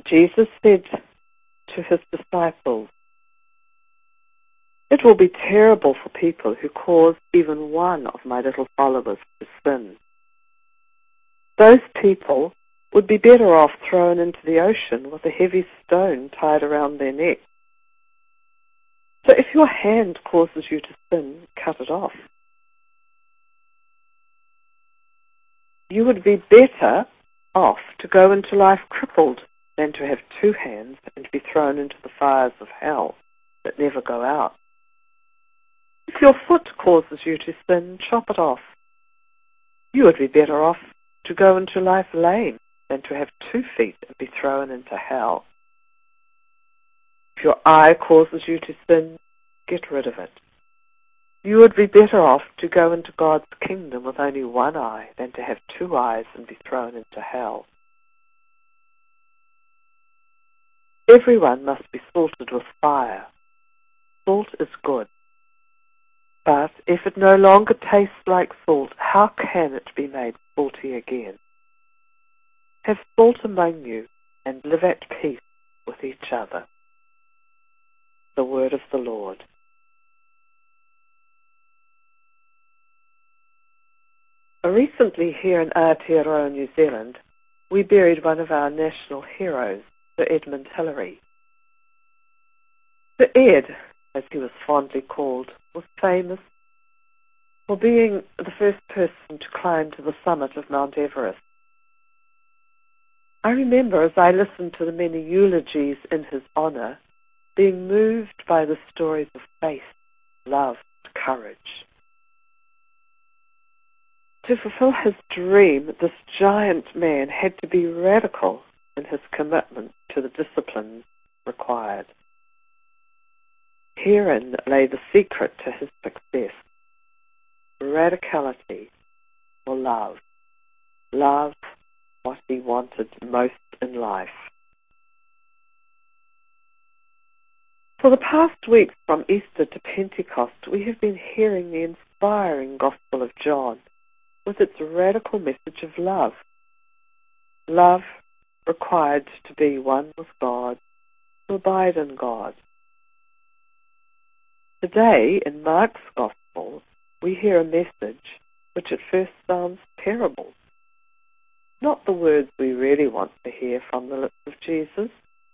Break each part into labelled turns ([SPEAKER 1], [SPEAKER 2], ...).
[SPEAKER 1] Jesus said to his disciples, "It will be terrible for people who cause even one of my little followers to sin. Those people would be better off thrown into the ocean with a heavy stone tied around their neck. So if your hand causes you to sin, cut it off. You would be better off to go into life crippled than to have two hands and to be thrown into the fires of hell that never go out. If your foot causes you to sin, chop it off. You would be better off to go into life lame than to have 2 feet and be thrown into hell. If your eye causes you to sin, get rid of it. You would be better off to go into God's kingdom with only 1 eye than to have 2 eyes and be thrown into hell. Everyone must be salted with fire. Salt is good. But if it no longer tastes like salt, how can it be made salty again? Have salt among you and live at peace with each other." The word of the Lord. Recently here in Aotearoa, New Zealand, we buried one of our national heroes, Sir Edmund Hillary. Sir Ed, as he was fondly called, was famous for being the first person to climb to the summit of Mount Everest. I remember as I listened to the many eulogies in his honor, being moved by the stories of faith, love, and courage. To fulfill his dream, this giant man had to be radical in his commitment to the disciplines required. Herein lay the secret to his success: radicality or love. Love what he wanted most in life. For the past weeks from Easter to Pentecost, we have been hearing the inspiring Gospel of John with its radical message of love. Love required to be one with God, to abide in God. Today, in Mark's Gospel, we hear a message which at first sounds terrible. Not the words we really want to hear from the lips of Jesus.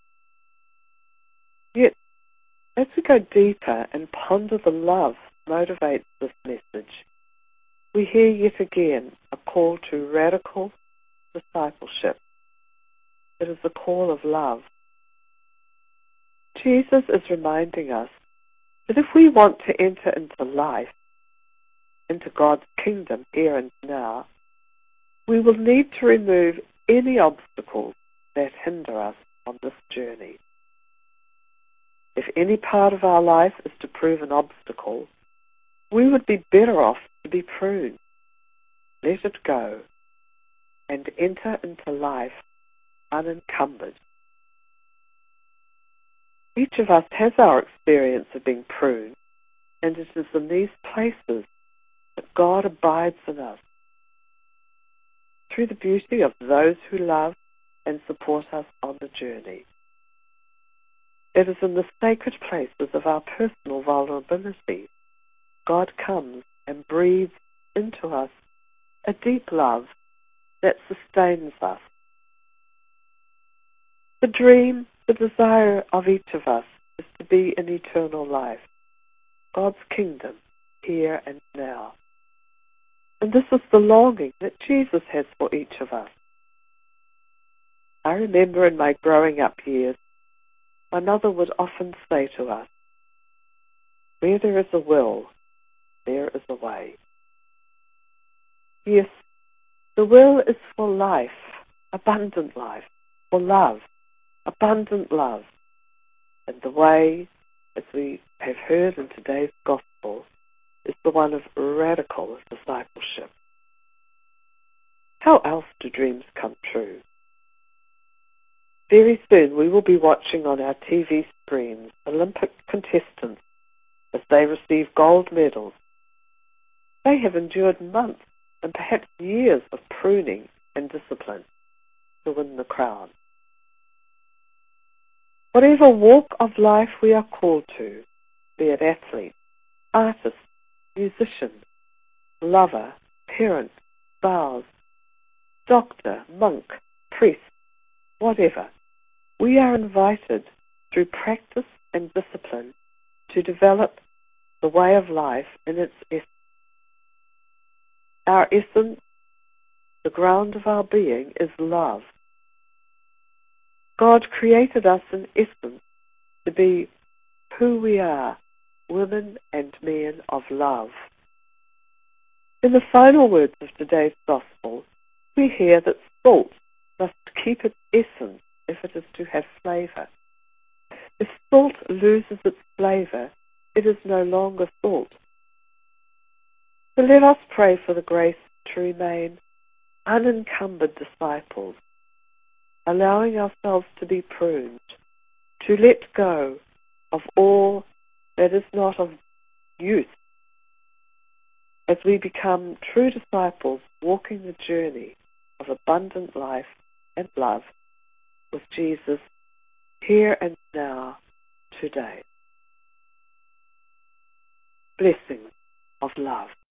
[SPEAKER 1] Yet, as we go deeper and ponder the love that motivates this message, we hear yet again a call to radical discipleship. It is the call of love. Jesus is reminding us that if we want to enter into life, into God's kingdom here and now, we will need to remove any obstacles that hinder us on this journey. If any part of our life is to prove an obstacle, we would be better off to be pruned, let it go, and enter into life unencumbered. Each of us has our experience of being pruned, and it is in these places that God abides in us through the beauty of those who love and support us on the journey. It is in the sacred places of our personal vulnerability God comes and breathes into us a deep love that sustains us. The dream, the desire of each of us is to be in eternal life, God's kingdom here and now. And this is the longing that Jesus has for each of us. I remember in my growing up years, my mother would often say to us, "Where there is a will, there is a way." Yes, the will is for life, abundant life, for love, abundant love. And the way, as we have heard in today's Gospel, is the one of radical discipleship. How else do dreams come true? Very soon we will be watching on our TV screens Olympic contestants as they receive gold medals. They have endured months and perhaps years of pruning and discipline to win the crown. whatever walk of life we are called to, be it athlete, artist, musician, lover, parent, spouse, doctor, monk, priest, whatever, we are invited through practice and discipline to develop the way of life in its essence. Our essence, the ground of our being, is love. God created us in essence to be who we are, women and men of love. In the final words of today's Gospel, we hear that salt must keep its essence if it is to have flavour. If salt loses its flavour, it is no longer salt. So let us pray for the grace to remain unencumbered disciples, allowing ourselves to be pruned, to let go of all that is not of use, as we become true disciples walking the journey of abundant life and love with Jesus here and now today. Blessings of love.